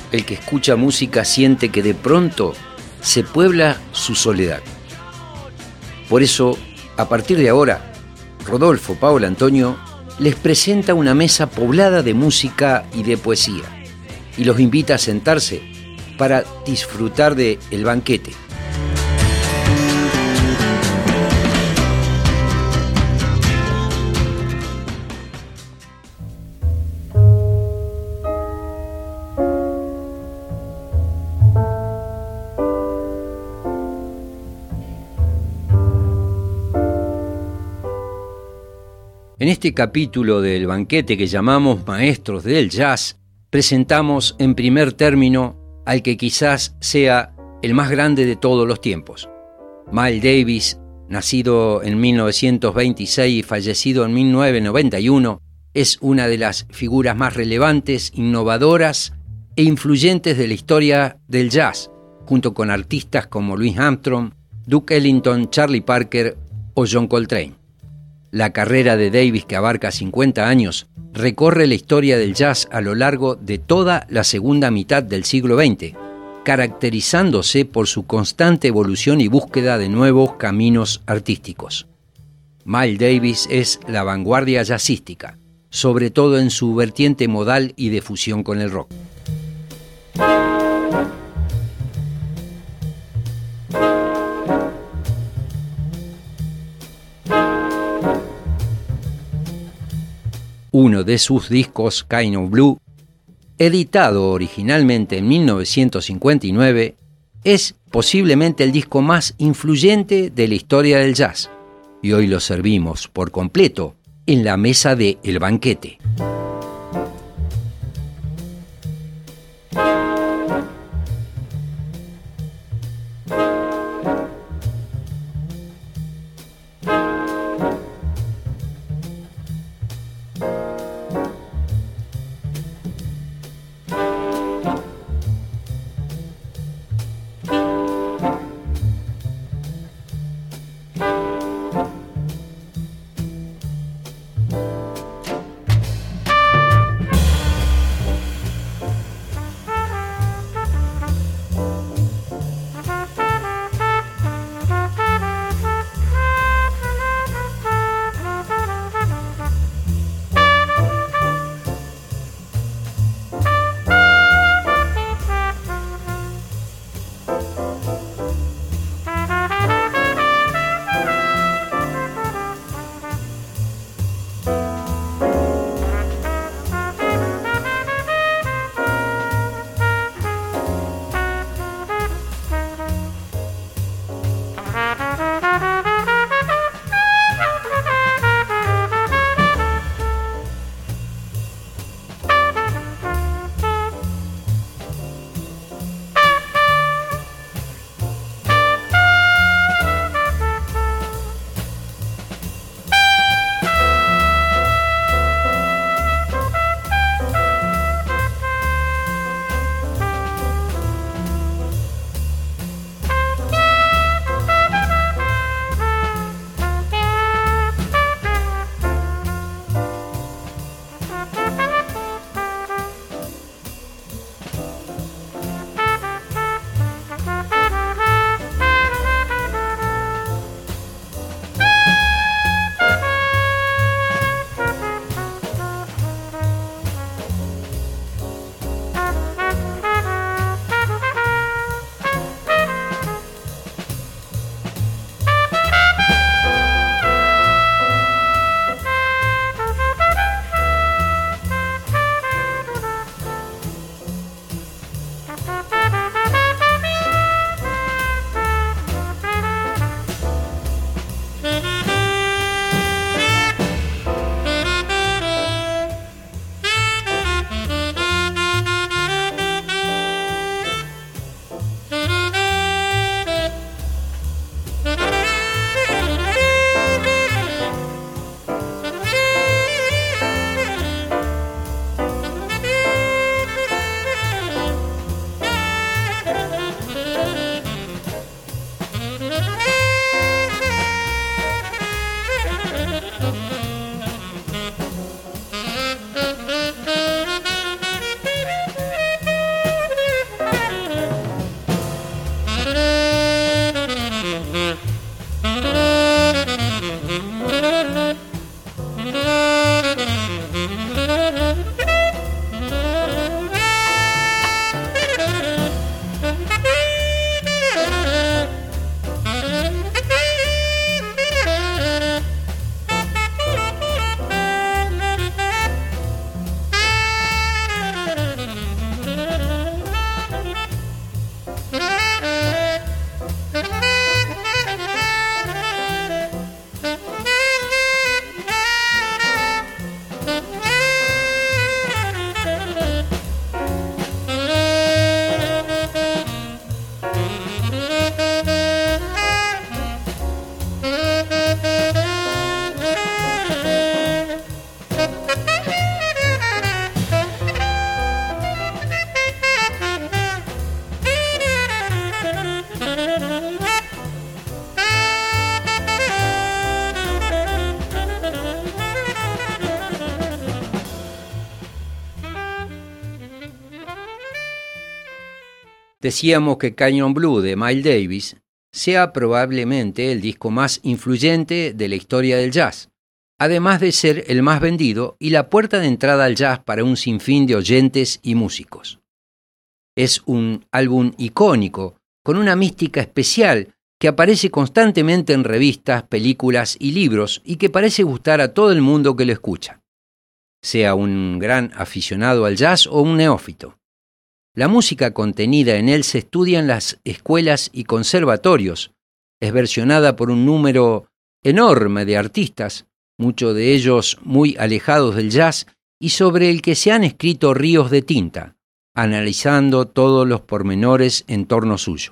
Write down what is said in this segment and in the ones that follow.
el que escucha música siente que de pronto se puebla su soledad. Por eso, a partir de ahora, Rodolfo Paolo Antonio les presenta una mesa poblada de música y de poesía y los invita a sentarse para disfrutar de El Banquete. En este capítulo del Banquete que llamamos Maestros del Jazz, presentamos en primer término al que quizás sea el más grande de todos los tiempos. Miles Davis, nacido en 1926 y fallecido en 1991, es una de las figuras más relevantes, innovadoras e influyentes de la historia del jazz, junto con artistas como Louis Armstrong, Duke Ellington, Charlie Parker o John Coltrane. La carrera de Davis, que abarca 50 años, recorre la historia del jazz a lo largo de toda la segunda mitad del siglo XX, caracterizándose por su constante evolución y búsqueda de nuevos caminos artísticos. Miles Davis es la vanguardia jazzística, sobre todo en su vertiente modal y de fusión con el rock. Uno de sus discos, Kind of Blue, editado originalmente en 1959, es posiblemente el disco más influyente de la historia del jazz, y hoy lo servimos por completo en la mesa de El Banquete. Decíamos que Canyon Blue de Miles Davis sea probablemente el disco más influyente de la historia del jazz, además de ser el más vendido y la puerta de entrada al jazz para un sinfín de oyentes y músicos. Es un álbum icónico, con una mística especial que aparece constantemente en revistas, películas y libros y que parece gustar a todo el mundo que lo escucha, sea un gran aficionado al jazz o un neófito. La música contenida en él se estudia en las escuelas y conservatorios, es versionada por un número enorme de artistas, muchos de ellos muy alejados del jazz y sobre el que se han escrito ríos de tinta, analizando todos los pormenores en torno suyo.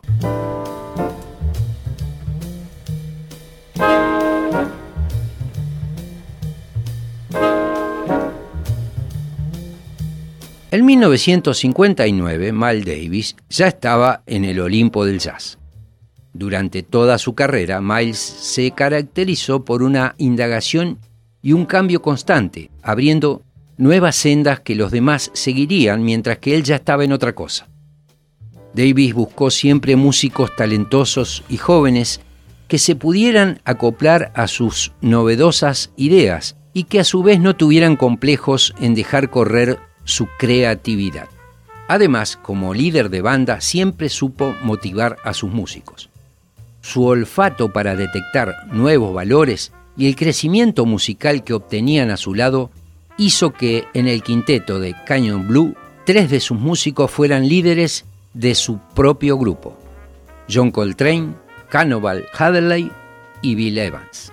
En 1959, Miles Davis ya estaba en el Olimpo del jazz. Durante toda su carrera, Miles se caracterizó por una indagación y un cambio constante, abriendo nuevas sendas que los demás seguirían mientras que él ya estaba en otra cosa. Davis buscó siempre músicos talentosos y jóvenes que se pudieran acoplar a sus novedosas ideas y que a su vez no tuvieran complejos en dejar correr su creatividad. Además, como líder de banda, siempre supo motivar a sus músicos. Su olfato para detectar nuevos valores y el crecimiento musical que obtenían a su lado hizo que en el quinteto de Canyon Blue 3 de sus músicos fueran líderes de su propio grupo: John Coltrane, Cannonball Adderley y Bill Evans.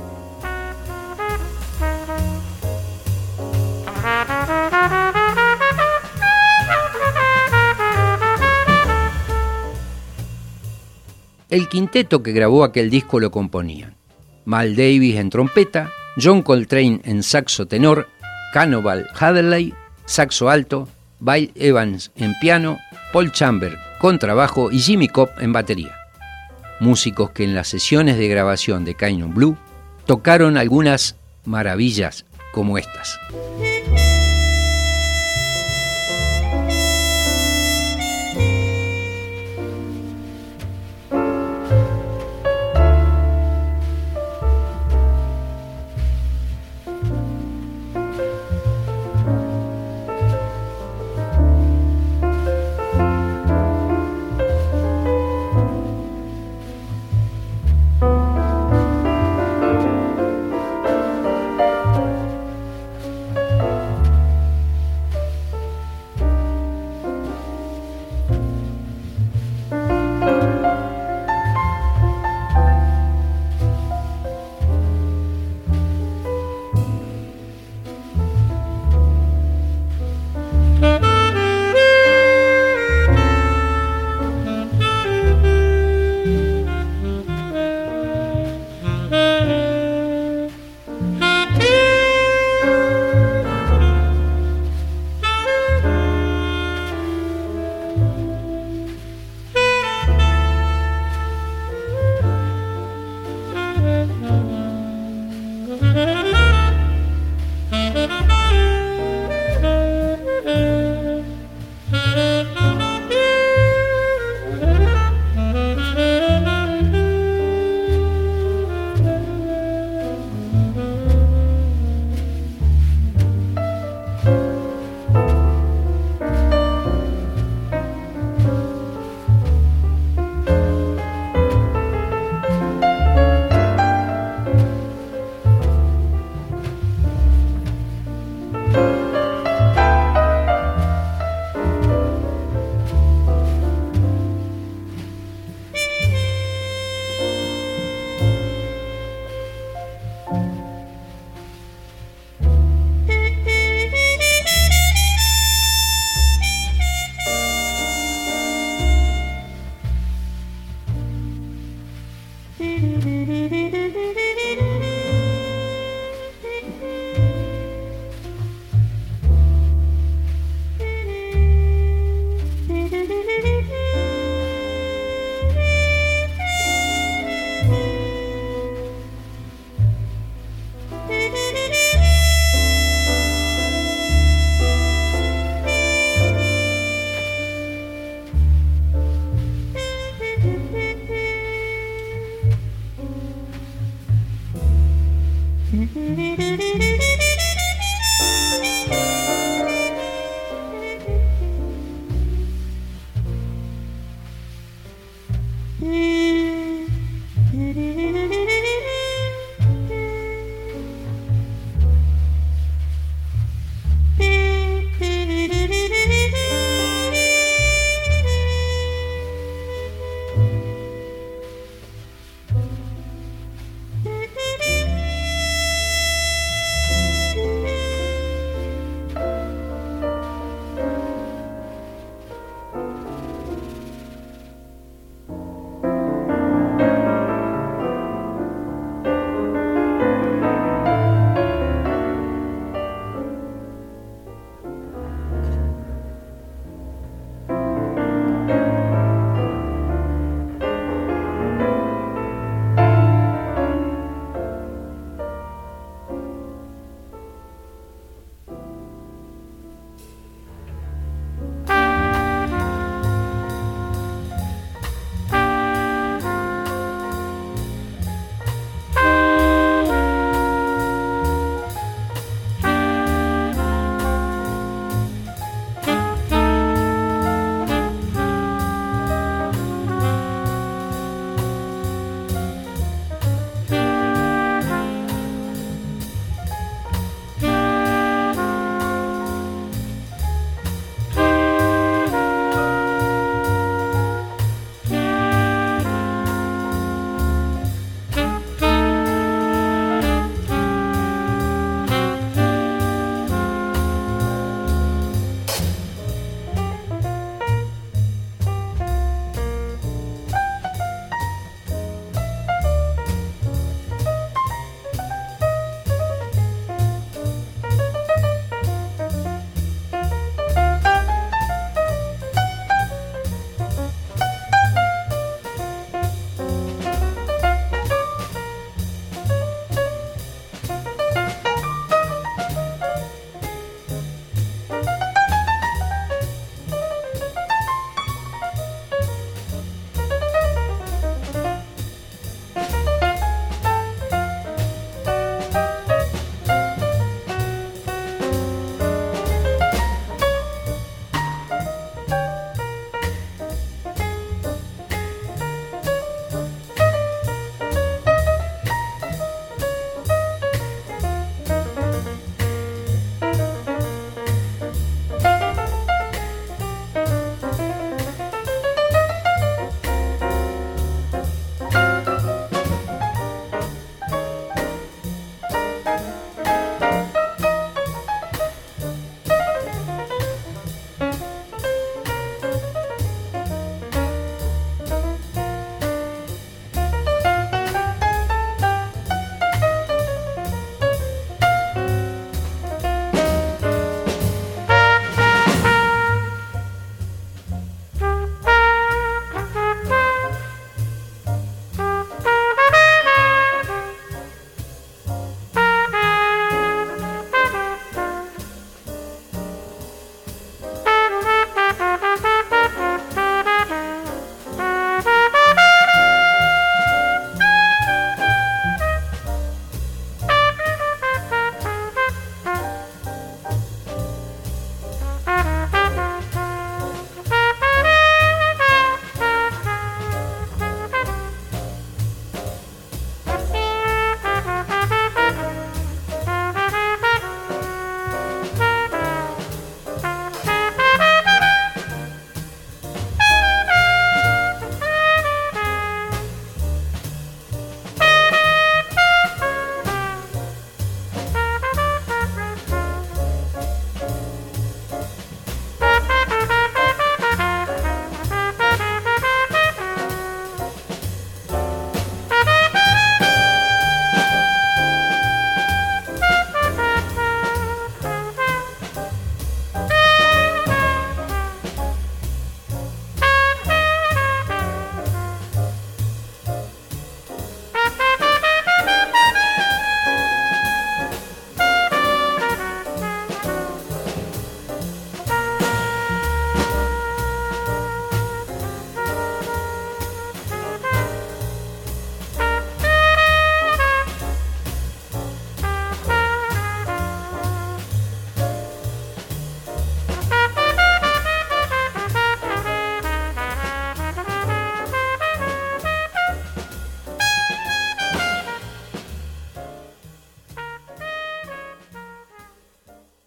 El quinteto que grabó aquel disco lo componían Miles Davis en trompeta, John Coltrane en saxo tenor, Cannonball Adderley, saxo alto, Bill Evans en piano, Paul Chambers contrabajo y Jimmy Cobb en batería. Músicos que en las sesiones de grabación de Canyon Blue tocaron algunas maravillas como estas.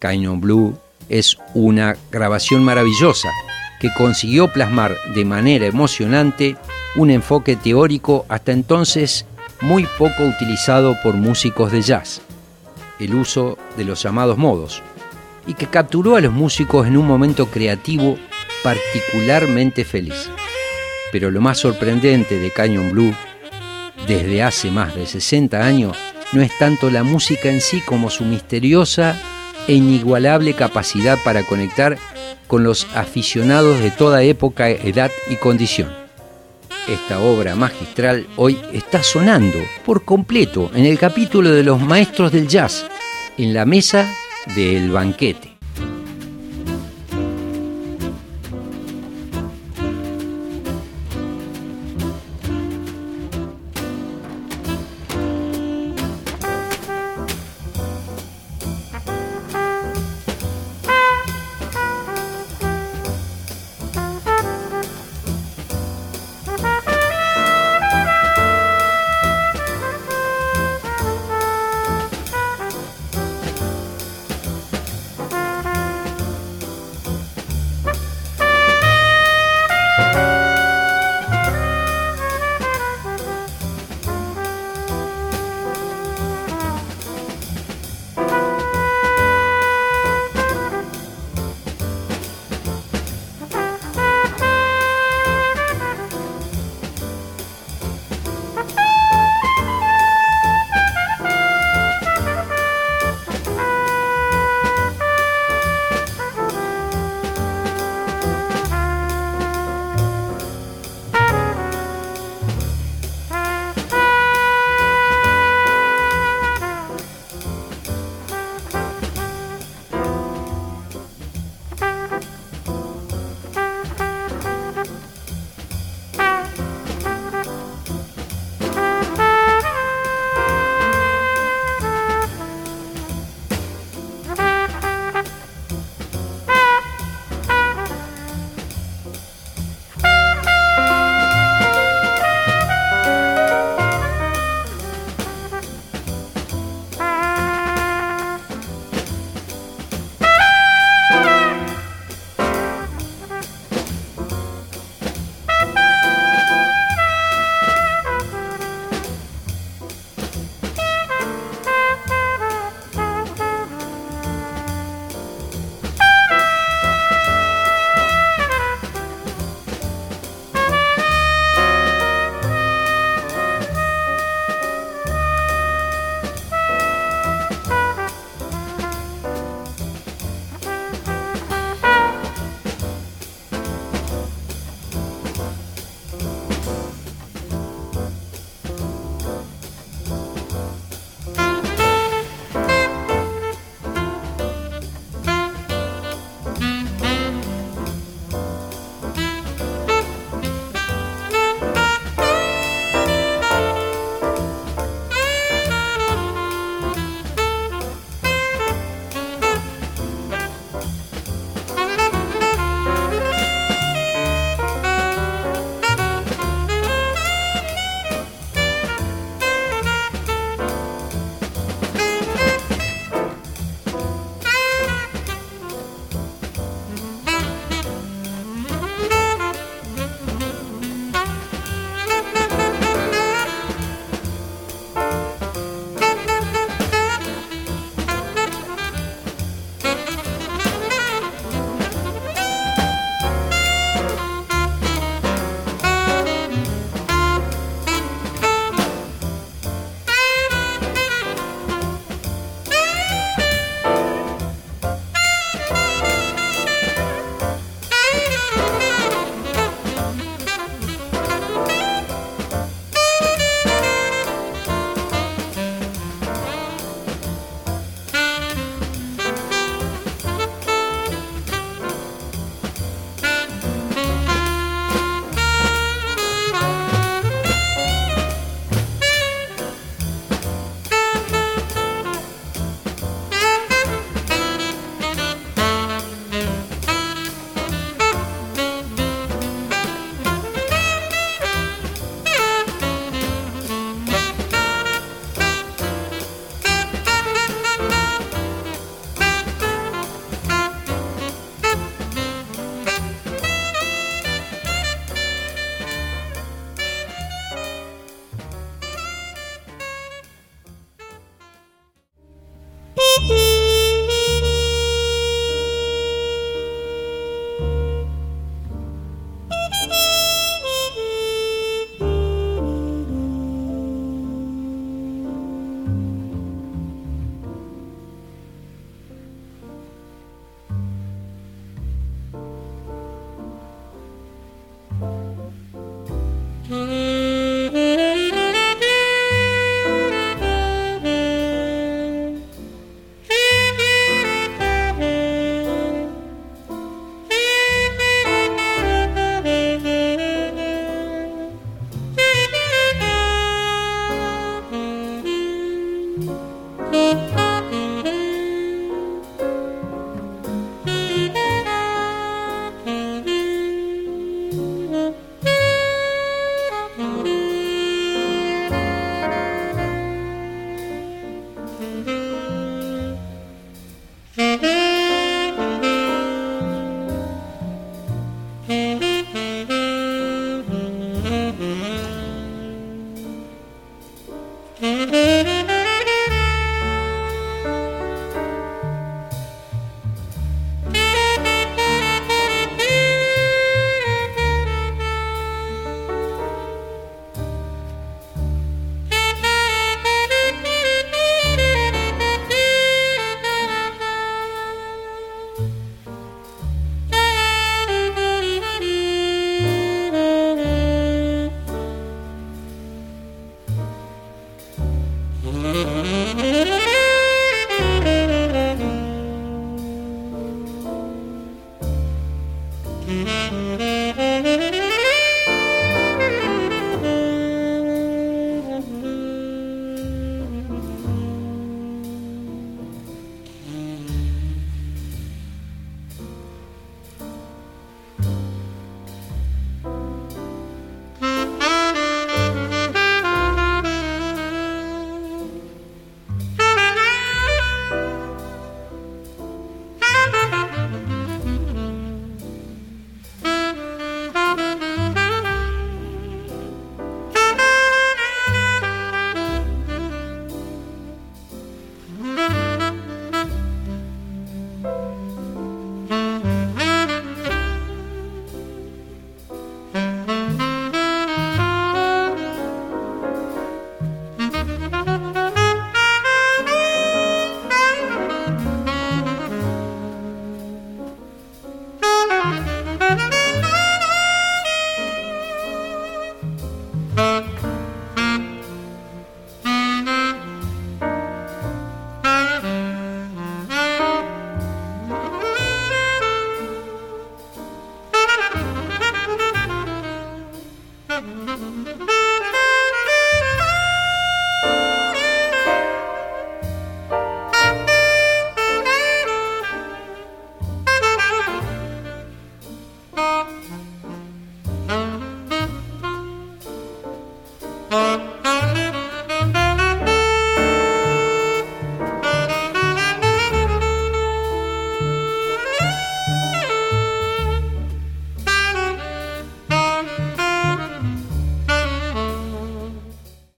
Canyon Blue es una grabación maravillosa que consiguió plasmar de manera emocionante un enfoque teórico hasta entonces muy poco utilizado por músicos de jazz, el uso de los llamados modos, y que capturó a los músicos en un momento creativo particularmente feliz. Pero lo más sorprendente de Canyon Blue, desde hace más de 60 años, no es tanto la música en sí como su misteriosa e inigualable capacidad para conectar con los aficionados de toda época, edad y condición. Esta obra magistral hoy está sonando por completo en el capítulo de los maestros del jazz, en la mesa del banquete.